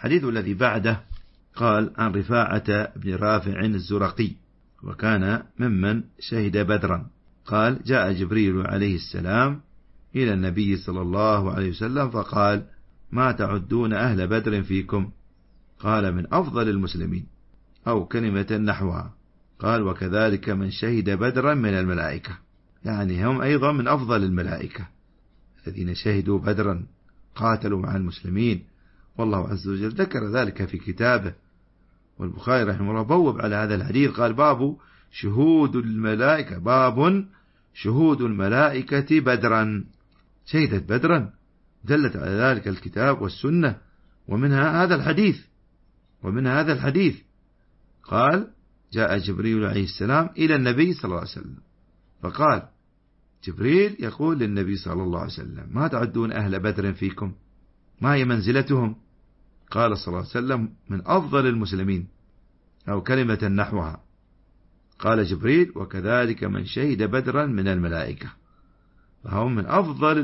الحديث الذي بعده قال عن رفاعة بن رافع الزرقي، وكان ممن شهد بدرا، قال جاء جبريل عليه السلام إلى النبي صلى الله عليه وسلم فقال ما تعدون أهل بدر فيكم؟ قال من أفضل المسلمين، أو كلمة نحوها. قال وكذلك من شهد بدرا من الملائكة، يعني هم أيضا من أفضل الملائكة الذين شهدوا بدرا قاتلوا مع المسلمين، والله عز وجل ذكر ذلك في كتابه. والبخاري رحمه الله بوب على هذا الحديث قال باب شهود الملائكة، باب شهود الملائكة بدرا، شهدت بدرا، دلت على ذلك الكتاب والسنة، ومنها هذا الحديث قال جاء جبريل عليه السلام إلى النبي صلى الله عليه وسلم فقال جبريل يقول للنبي صلى الله عليه وسلم ما تعدون أهل بدر فيكم؟ ما هي منزلتهم؟ قال صلى الله عليه وسلم من أفضل المسلمين، أو كلمة نحوها. قال جبريل وكذلك من شهد بدرا من الملائكة، فهم من أفضل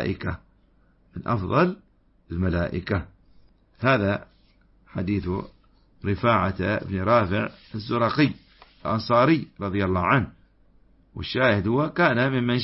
الملائكة. هذا حديث رفاعة بن رافع الزرقي الأنصاري رضي الله عنه، والشاهد هو كان ممن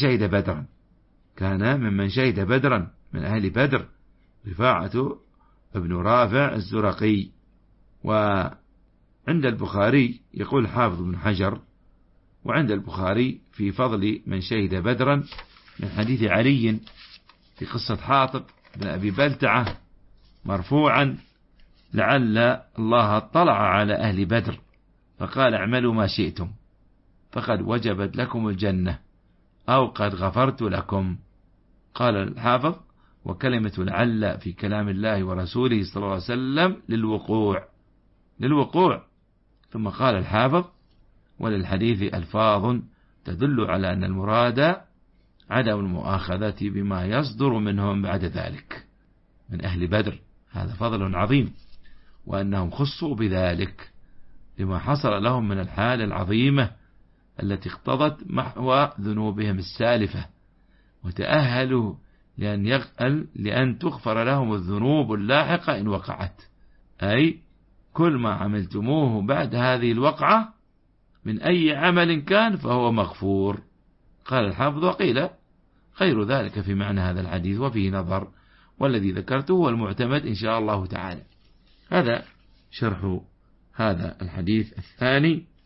شهد بدرا من أهل بدر، رفاعة بن رافع الزرقي. وعند البخاري يقول حافظ بن حجر، وعند البخاري في فضل من شهد بدرا من حديث علي في قصة حاطب بن أبي بلتعة مرفوعا لعل الله اطلع على أهل بدر فقال اعملوا ما شئتم فقد وجبت لكم الجنة أو قد غفرت لكم. قال الحافظ وكلمة لعل في كلام الله ورسوله صلى الله عليه وسلم للوقوع. ثم قال الحافظ وللحديث ألفاظ تدل على أن المراد عدم المؤاخذة بما يصدر منهم بعد ذلك من أهل بدر، هذا فضل عظيم، وأنهم خصوا بذلك لما حصل لهم من الحالة العظيمة التي اقتضت محو ذنوبهم السالفة، وتأهلوا لأن تغفر لهم الذنوب اللاحقة إن وقعت، أي كل ما عملتموه بعد هذه الوقعة من أي عمل كان فهو مغفور. قال الحافظ وقيل غير ذلك في معنى هذا الحديث وفيه نظر، والذي ذكرته هو المعتمد إن شاء الله تعالى. هذا شرح هذا الحديث الثاني